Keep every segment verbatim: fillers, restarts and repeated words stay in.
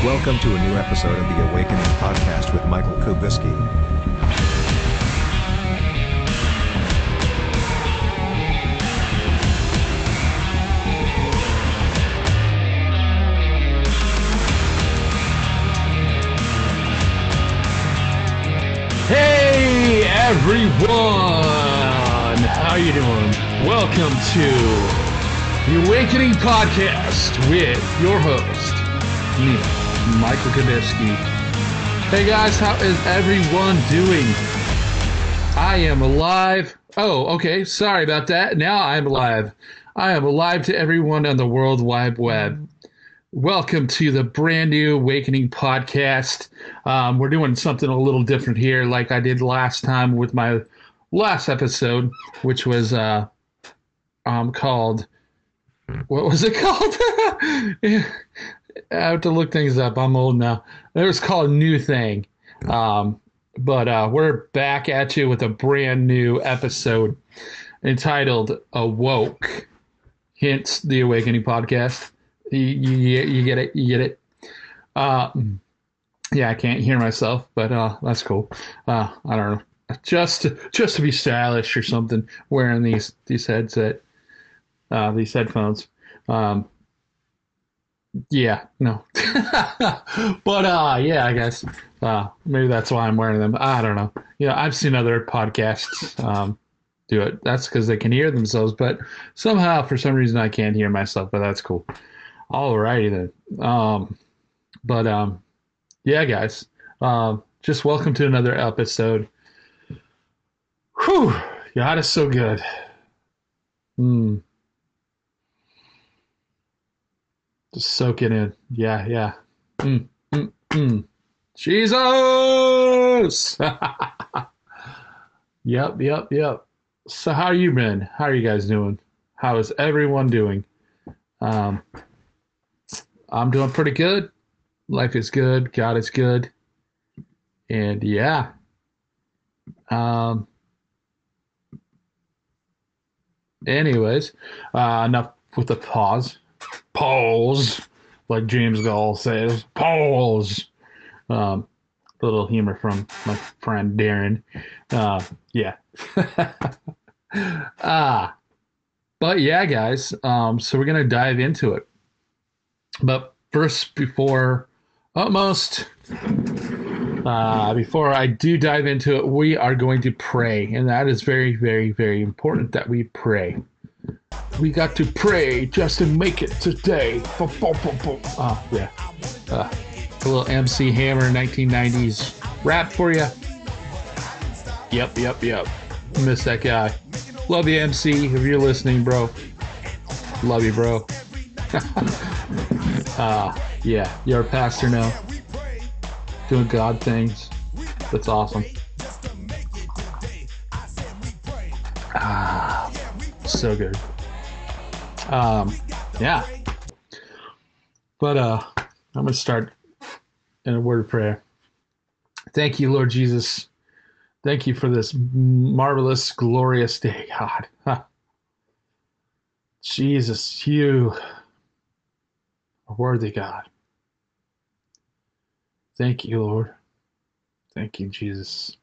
Welcome to a new episode of the Awakening Podcast with Michael Kubisky. Hey everyone! How you doing? Welcome to the Awakening Podcast with your host, me, Michael Kubisky. Hey guys, how is everyone doing? I am alive. Oh, okay, sorry about that. Now I'm alive. I am alive to everyone on the World Wide Web. Welcome to the brand new Awakening Podcast. Um, we're doing something a little different here, like I did last time with my last episode, which was uh, um, called, what was it called? I have to look things up. I'm old now. It was called New Thing. Um, but uh, we're back at you with a brand new episode entitled Awoke. Hence the Awakening Podcast. You, you, you get it. You get it. Uh, yeah, I can't hear myself, but uh, that's cool. Uh, I don't know. Just to, just to be stylish or something, wearing these these headset, uh, these headphones. Um, yeah, no. But uh, yeah, I guess uh, maybe that's why I'm wearing them. I don't know. You know, I've seen other podcasts um, do it. That's because they can hear themselves, but somehow, for some reason, I can't hear myself. But that's cool. All righty then. Um, but um, yeah, guys, uh, just welcome to another episode. Whew, God is so good. Mm. Just soak it in. Yeah, yeah. Mm, mm, mm. Jesus! Yep, yep, yep. So how you been? How are you guys doing? How is everyone doing? Um, I'm doing pretty good. Life is good. God is good. And yeah. Um, anyways, uh, enough with the pause. Pause. Like James Gall says. Pause. Um, little humor from my friend Darren. Uh, yeah. Ah. uh, but yeah, guys. Um, so we're going to dive into it. But first, before almost, uh, before I do dive into it, we are going to pray. And that is very, very, very important that we pray. We got to pray just to make it today. Oh, yeah. Uh, a little M C Hammer nineteen nineties rap for you. Yep, yep, yep. Miss that guy. Love you, M C, if you're listening, bro. Love you, bro. uh, yeah, you're a pastor now. Doing God things. That's awesome. Ah, so good. Um, yeah. But uh, I'm going to start in a word of prayer. Thank you, Lord Jesus. Thank you for this marvelous, glorious day, God. Huh. Jesus, you are worthy, God. Thank you, Lord. Thank you, Jesus.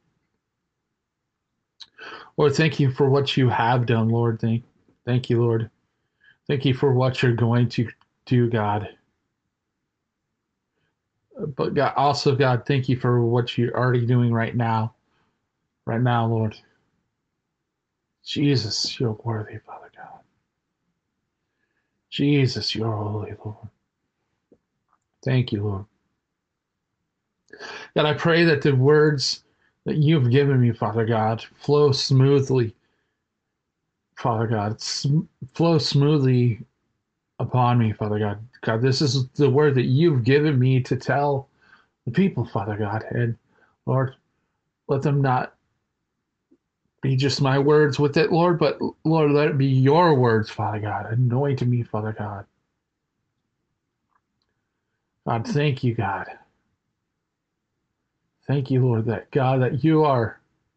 Lord, thank you for what you have done, Lord. Thank, thank you, Lord. Thank you for what you're going to do, God. But God, also, God, thank you for what you're already doing right now. Right now, Lord. Jesus, you're worthy, Father God. Jesus, you're holy, Lord. Thank you, Lord. God, I pray that the words that you've given me, Father God, flow smoothly, Father God. Sm- flow smoothly upon me, Father God. God, this is the word that you've given me to tell the people, Father God. And Lord, let them not be just my words with it, Lord, but Lord, let it be your words, Father God. Anoint me, Father God. God, thank you, God. Thank you, Lord, that God, that you are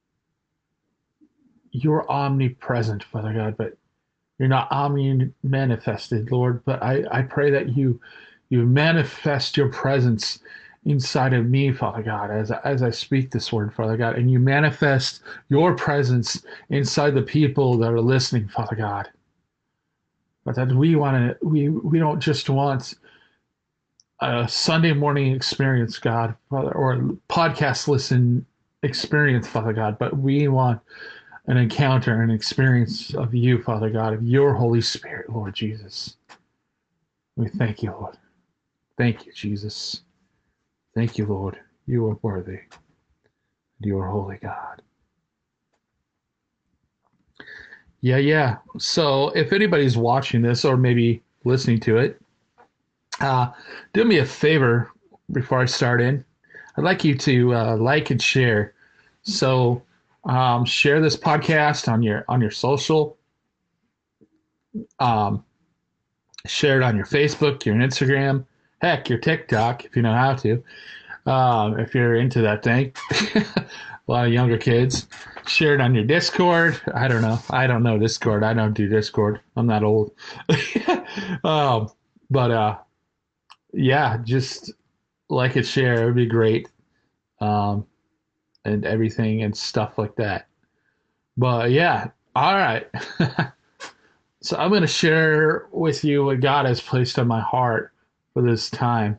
you're omnipresent, Father God, but you're not omni-manifested, Lord. But I, I pray that you You manifest your presence inside of me, Father God, as, as I speak this word, Father God, and you manifest your presence inside the people that are listening, Father God. But that we want to, we, we don't just want a Sunday morning experience, God, Father, or podcast listen experience, Father God, but we want an encounter, an experience of you, Father God, of your Holy Spirit, Lord Jesus. We thank you, Lord. Thank you, Jesus. Thank you, Lord. You are worthy. You are holy, God. Yeah, yeah. So if anybody's watching this or maybe listening to it, uh, do me a favor before I start in. I'd like you to uh, like and share. So um, share this podcast on your on your social. Um, share it on your Facebook, your Instagram, heck, your TikTok if you know how to. Um, if you're into that thing, a lot of younger kids. Share it on your Discord. I don't know. I don't know Discord. I don't do Discord. I'm not old. um, but uh, yeah, just like it, share. It would be great. Um, and everything and stuff like that. But yeah, all right. So I'm going to share with you what God has placed on my heart for this time.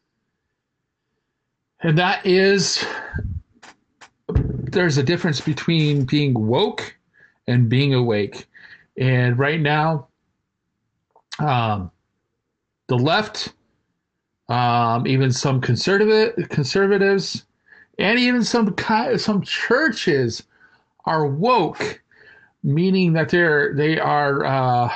And that is, there's a difference between being woke and being awake. And right now, um, the left, um, even some conservative conservatives, and even some some churches are woke, meaning that they're they are uh,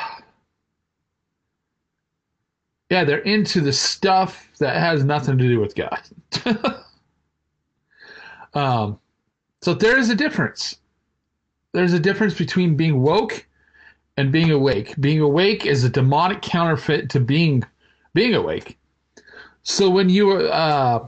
yeah they're into the stuff that has nothing to do with God. um, so there is a difference. There's a difference between being woke and being awake. Being awake is a demonic counterfeit to being being awake. So when you uh,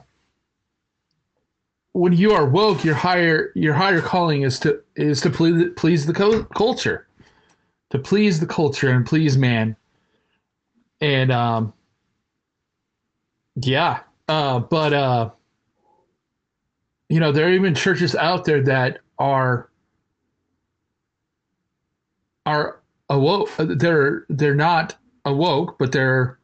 when you are woke, your higher your higher calling is to is to please please the co- culture, to please the culture and please man. And um, yeah, uh, but uh, you know, there are even churches out there that are are awoke. They're they're not awoke, but they're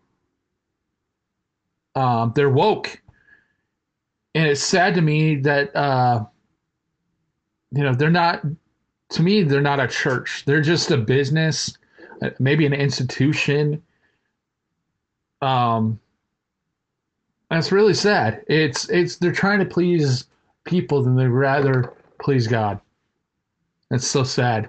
um, they're woke. And it's sad to me that uh, you know they're not. To me, they're not a church. They're just a business, maybe an institution. Um, that's really sad. It's it's they're trying to please people than they rather please God. That's so sad.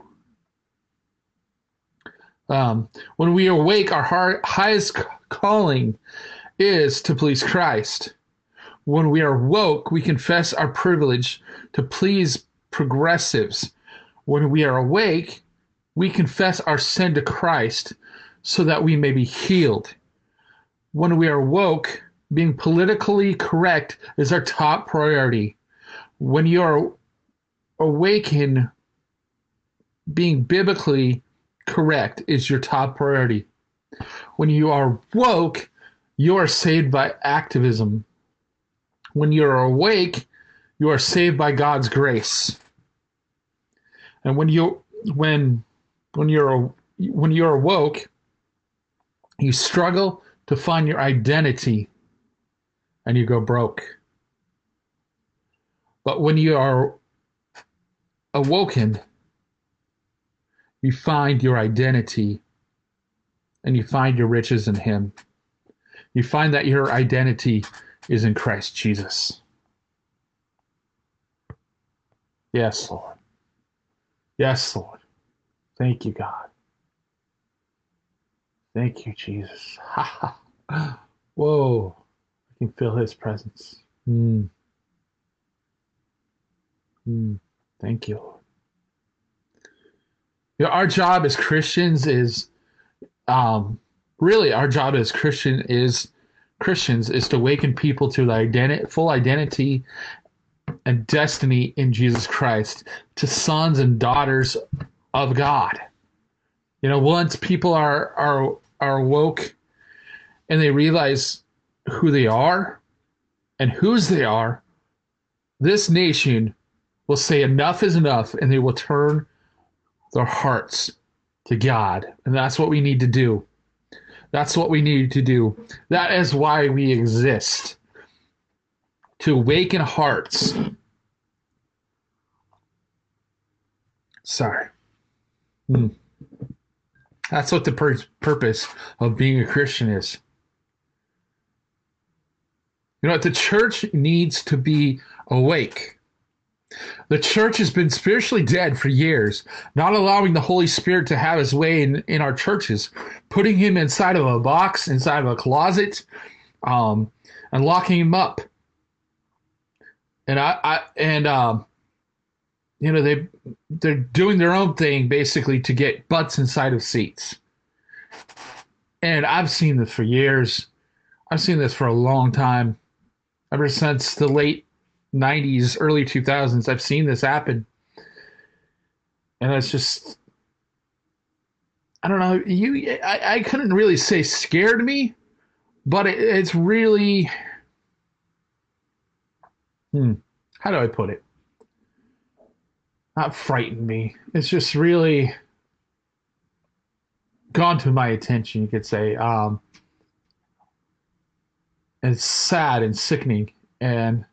Um, when we awake, our heart, highest calling is to please Christ. When we are woke, we confess our privilege to please progressives. When we are awake, we confess our sin to Christ so that we may be healed. When we are woke, being politically correct is our top priority. When you are awakened, being biblically correct is your top priority. When you are woke, you are saved by activism. When you are awake, you are saved by God's grace. And when you when when you're when you're awoke, you struggle to find your identity and you go broke. But when you are awoken, you find your identity and you find your riches in Him. You find that your identity is in Christ Jesus. Yes, Lord. Yes, Lord. Thank you, God. Thank you, Jesus. Whoa. I can feel His presence. Mm. Mm. Thank you, Lord. You know, our job as Christians is, um, really, our job as Christian is Christians is to awaken people to the identi- full identity and destiny in Jesus Christ, to sons and daughters of God. You know, once people are are are woke and they realize who they are and whose they are, this nation will say enough is enough and they will turn their hearts to God. And that's what we need to do. That's what we need to do. That is why we exist. To awaken hearts. Sorry. Hmm. That's what the pur- purpose of being a Christian is. You know what? The church needs to be awake. The church has been spiritually dead for years, not allowing the Holy Spirit to have his way in, in our churches, putting him inside of a box, inside of a closet, um, and locking him up. And I, I and um, you know, they they're doing their own thing basically to get butts inside of seats. And I've seen this for years. I've seen this for a long time. Ever since the late nineties, early two thousands, I've seen this happen. And it's just, I don't know, you, I, I couldn't really say scared me, but it, it's really, hmm, how do I put it? Not frightened me. It's just really gone to my attention, you could say. Um, it's sad and sickening. And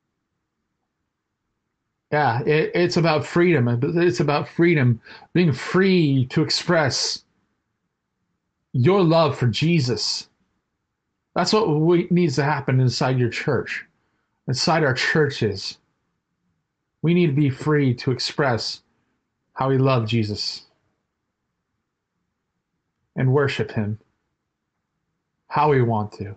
yeah, it, it's about freedom. It's about freedom, being free to express your love for Jesus. That's what we, needs to happen inside your church, inside our churches. We need to be free to express how we love Jesus and worship him how we want to.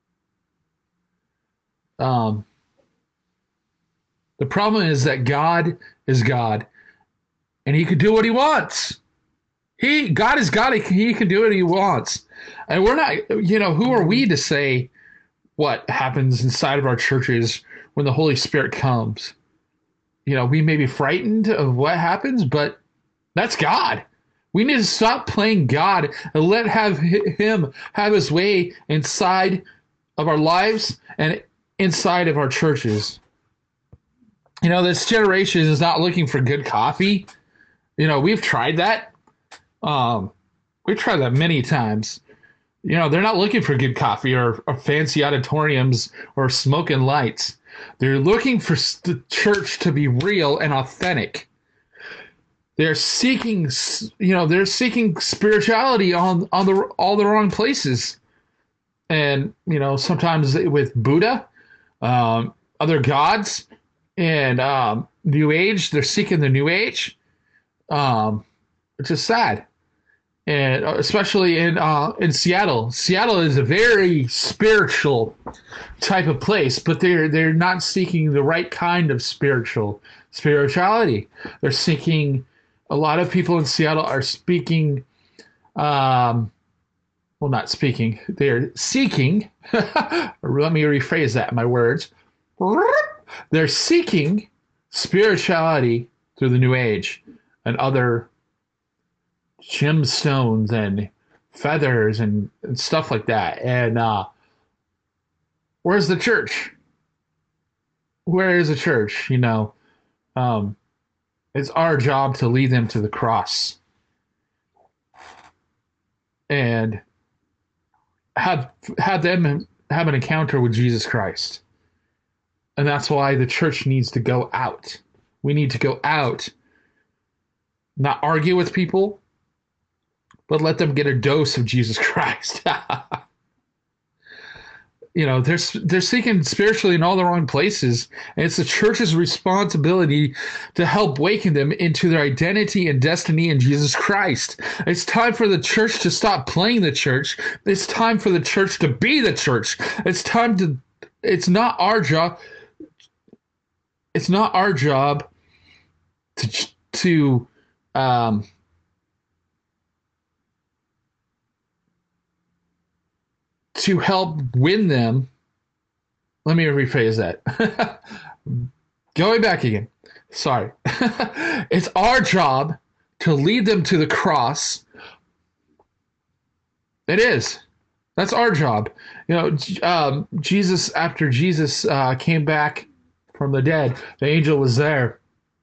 Um, the problem is that God is God, and he can do what he wants. He, God is God. He can do what he wants. And we're not, you know, who are we to say what happens inside of our churches when the Holy Spirit comes? You know, we may be frightened of what happens, but that's God. We need to stop playing God and let have him have his way inside of our lives and inside of our churches. You know, this generation is not looking for good coffee. You know, we've tried that. Um, we've tried that many times. You know, they're not looking for good coffee or, or fancy auditoriums or smoking lights. They're looking for the church to be real and authentic. They're seeking, you know, they're seeking spirituality on on the all the wrong places. And, you know, sometimes with Buddha, um, other gods, and um, New Age, they're seeking the New Age, um, which is sad. And especially in uh, in Seattle. Seattle is a very spiritual type of place, but they're they're not seeking the right kind of spiritual spirituality. They're seeking. A lot of people in Seattle are speaking. Um, well, not speaking. They're seeking. Let me rephrase that in my words. They're seeking spirituality through the New Age and other gemstones and feathers and, and stuff like that. And uh, where's the church? Where is the church? You know, um, it's our job to lead them to the cross and have have them have an encounter with Jesus Christ. And that's why the church needs to go out. We need to go out, not argue with people, but let them get a dose of Jesus Christ. You know, they're, they're seeking spiritually in all the wrong places. And it's the church's responsibility to help waken them into their identity and destiny in Jesus Christ. It's time for the church to stop playing the church. It's time for the church to be the church. It's time to, it's not our job. It's not our job to, to, um, to help win them. Let me rephrase that. Going back again. Sorry. It's our job to lead them to the cross. It is. That's our job. You know, um, Jesus, after Jesus uh, came back from the dead, the angel was there.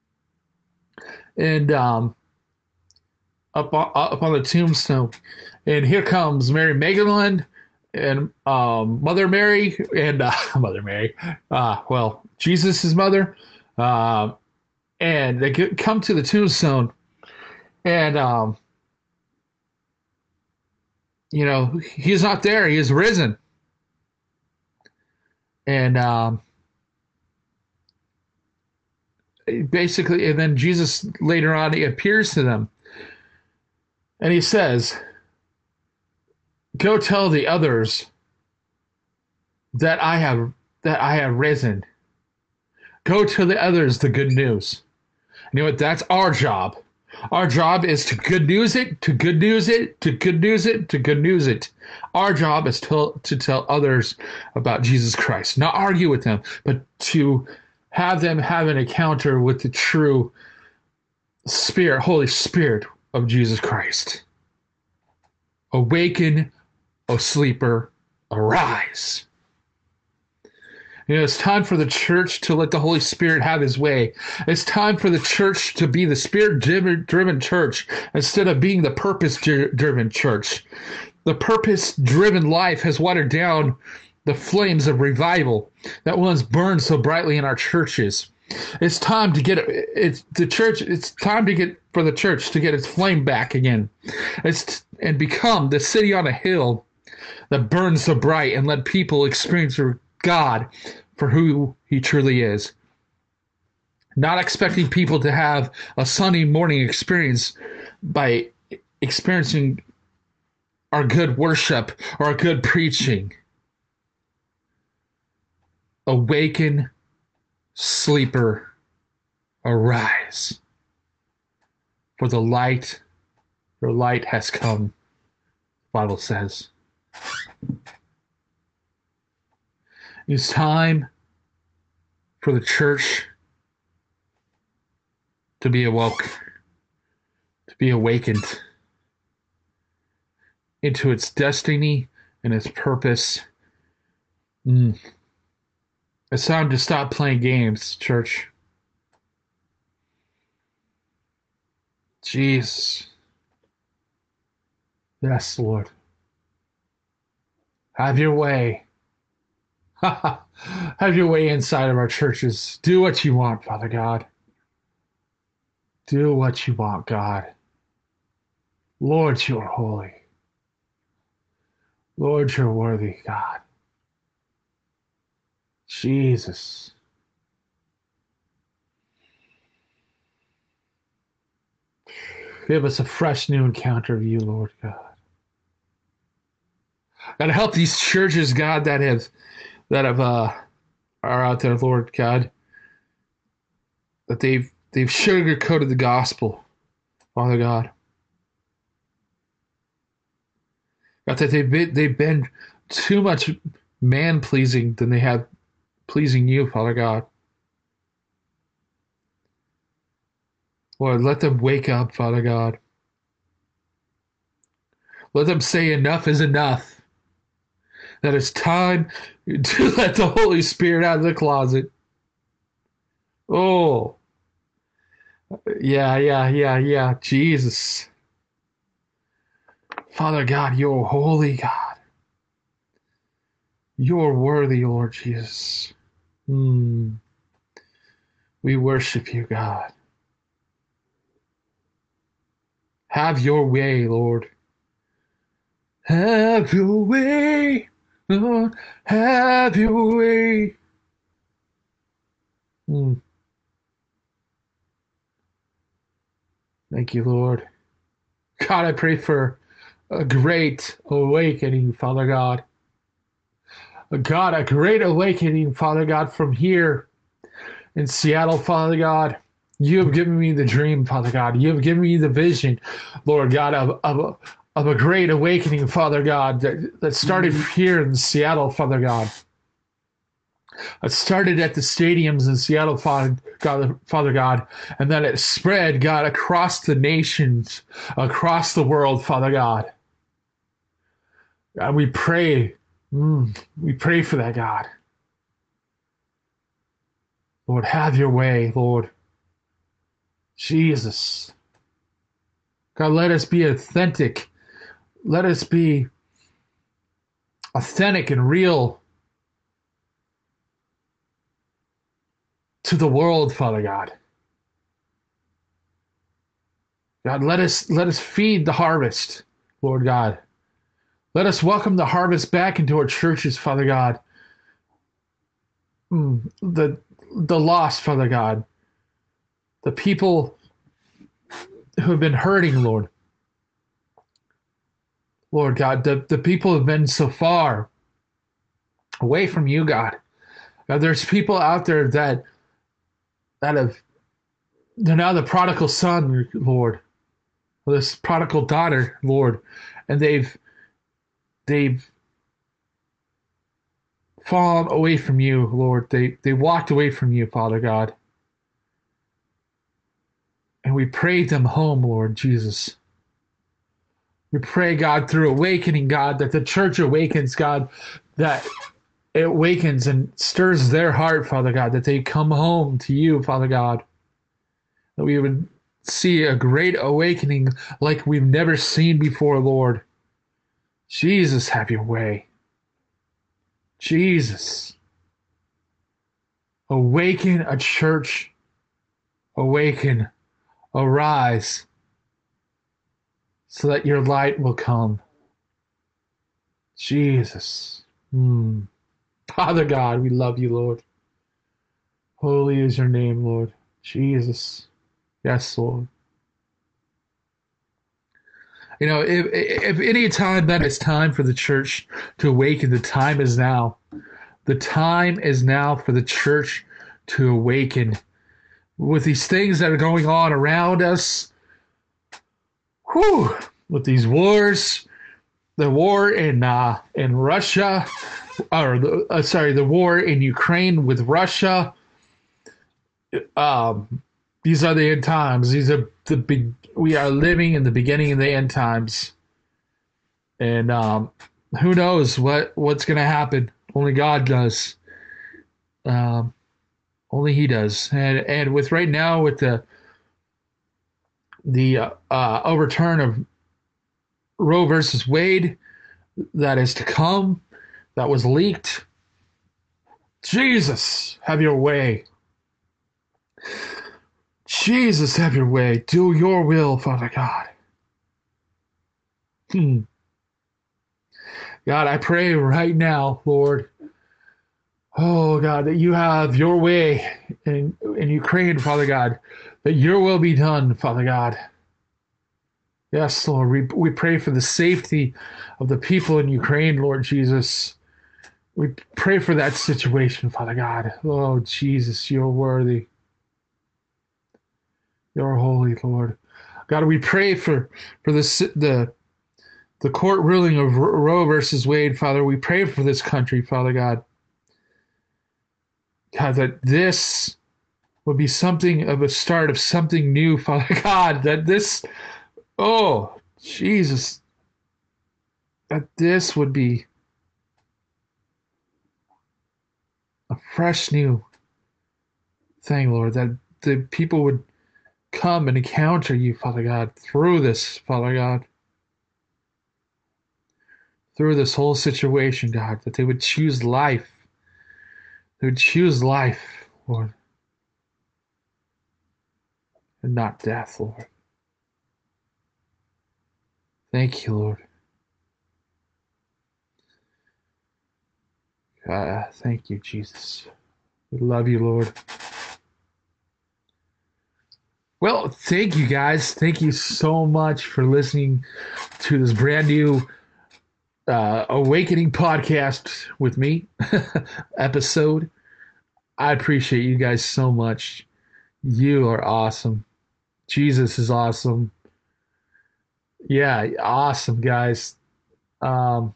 And um, up, on, up on the tombstone. And here comes Mary Magdalene and um, Mother Mary and uh, Mother Mary, uh, well, Jesus' mother. Uh, and they get, come to the tombstone. And, um, you know, he's not there. He is risen. And um, basically, and then Jesus later on, he appears to them. And he says, go tell the others that I have that I have risen. Go tell the others the good news. You know what? That's our job. Our job is to good news it, to good news it, to good news it, to good news it. Our job is to, to tell others about Jesus Christ. Not argue with them, but to have them have an encounter with the true Spirit, Holy Spirit of Jesus Christ. Awaken, O sleeper, arise. You know, it's time for the church to let the Holy Spirit have his way. It's time for the church to be the Spirit-driven church instead of being the purpose-driven church. The purpose-driven life has watered down the flames of revival that once burned so brightly in our churches. It's time to get it. It's the church. It's time to get for the church to get its flame back again. It's and become the city on a hill that burns so bright and let people experience God for who he truly is. Not expecting people to have a Sunday morning experience by experiencing our good worship or our good preaching. Awaken, sleeper, arise. For the light, your light has come, the Bible says. It's time for the church to be awoke, to be awakened into its destiny and its purpose. Mm. It's time to stop playing games, church. Jesus. Yes, Lord. Have your way. Have your way inside of our churches. Do what you want, Father God. Do what you want, God. Lord, you are holy. Lord, you're worthy, God. Jesus. Give us a fresh new encounter of you, Lord God. God, help these churches, God, that have that have uh, are out there, Lord God, that they've they've sugarcoated the gospel, Father God. God, that they've been they've been too much man pleasing than they have pleasing you, Father God. Lord, let them wake up, Father God. Let them say enough is enough. That it's time to let the Holy Spirit out of the closet. Oh. Yeah, yeah, yeah, yeah. Jesus. Father God, you're holy, God. You're worthy, Lord Jesus. Mm. We worship you, God. Have your way, Lord. Have your way. Lord, have your way. Mm. Thank you, Lord. God, I pray for a great awakening, Father God. God, a great awakening, Father God, from here in Seattle, Father God. You have given me the dream, Father God. You have given me the vision, Lord God, of, of, of a great awakening, Father God, that, that started here in Seattle, Father God. It started at the stadiums in Seattle, Father God, Father God, and then it spread, God, across the nations, across the world, Father God. God, we pray. Mm, we pray for that, God. Lord, have your way, Lord. Jesus. God, let us be authentic. Let us be authentic and real to the world, Father God. God, let us let us feed the harvest, Lord God. Let us welcome the harvest back into our churches, Father God. Mm, the the lost, Father God. The people who have been hurting, Lord. Lord God, the, the people have been so far away from you, God. God, there's people out there that that have they're now the prodigal son, Lord, or this prodigal daughter, Lord, and they've they've fallen away from you, Lord. They they walked away from you, Father God. And we prayed them home, Lord Jesus. We pray, God, through awakening, God, that the church awakens, God, that it awakens and stirs their heart, Father God, that they come home to you, Father God. That we would see a great awakening like we've never seen before, Lord. Jesus, have your way. Jesus. Awaken a church. Awaken. Arise. So that your light will come. Jesus. Hmm. Father God, we love you, Lord. Holy is your name, Lord. Jesus. Yes, Lord. You know, if, if any time that it's time for the church to awaken, the time is now. The time is now for the church to awaken. With these things that are going on around us, whew, with these wars, the war in uh, in Russia, or the, uh, sorry, the war in Ukraine with Russia. Um, these are the end times. These are the big. We are living in the beginning of the end times, and um, who knows what what's going to happen? Only God does. Um, only He does. And and with right now with the the uh, uh, overturn of Roe versus Wade that is to come, that was leaked. Jesus, have your way. Jesus, have your way. Do your will, Father God. Hmm. God, I pray right now, Lord, oh God, that you have your way in, in Ukraine, Father God, that your will be done, Father God. Yes, Lord, we, we pray for the safety of the people in Ukraine, Lord Jesus. We pray for that situation, Father God. Oh, Jesus, you're worthy. You're holy, Lord. God, we pray for, for the, the, the court ruling of Roe versus Wade, Father. We pray for this country, Father God. God, that this would be something of a start of something new, Father God. That this, oh, Jesus, that this would be a fresh new thing, Lord. That the people would come and encounter you, Father God, through this, Father God. Through this whole situation, God, that they would choose life. They would choose life, Lord, and not death, Lord. Thank you, Lord. Uh, thank you, Jesus. We love you, Lord. Well, thank you guys. Thank you so much for listening to this brand new uh, Awakening podcast with me episode. I appreciate you guys so much. You are awesome. Jesus is awesome. Yeah, awesome, guys. Um,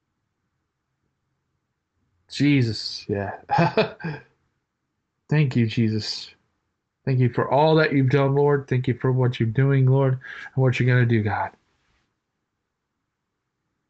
Jesus, yeah. Thank you, Jesus. Thank you for all that you've done, Lord. Thank you for what you're doing, Lord, and what you're going to do, God.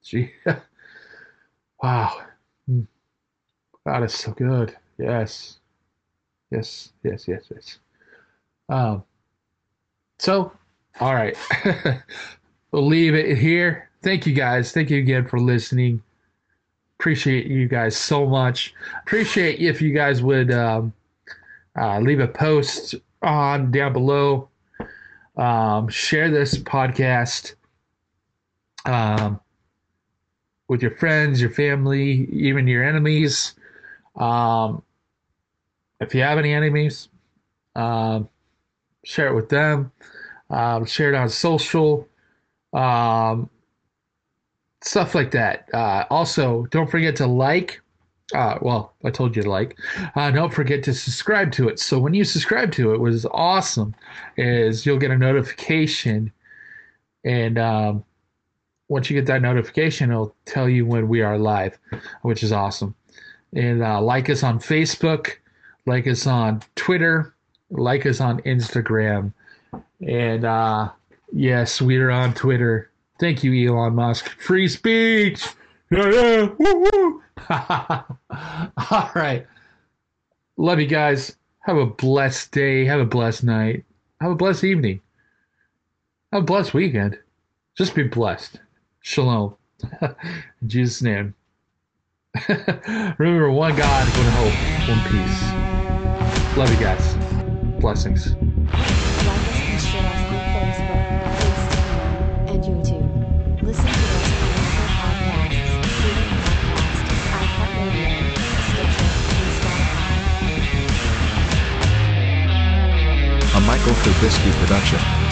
Gee, wow, Mm. God is so good. Yes, yes, yes, yes, yes. Um, so, all right, we'll leave it here. Thank you guys. Thank you again for listening. Appreciate you guys so much. Appreciate if you guys would um, uh, leave a post on down below. Um, share this podcast um, with your friends, your family, even your enemies. Um, if you have any enemies, um, share it with them. Um, share it on social, um, stuff like that. Uh, also, don't forget to like. Uh, well, I told you to like. Uh, don't forget to subscribe to it. So when you subscribe to it, what is awesome is you'll get a notification, and um, once you get that notification, it'll tell you when we are live, which is awesome. And uh, like us on Facebook, like us on Twitter, like us on Instagram. And uh, yes, we are on Twitter. Thank you, Elon Musk. Free speech. Yeah, yeah. Woo, woo. All right. Love you guys. Have a blessed day. Have a blessed night. Have a blessed evening. Have a blessed weekend. Just be blessed. Shalom. In Jesus' name. Remember, one God, one hope, one peace. Love you guys. Blessings. Like us and share us on Facebook, Instagram, and YouTube. Listen to us on Apple Podcasts, Google Podcasts, iHeartRadio, Stitcher, and Spotify. A Michael Trubisky production.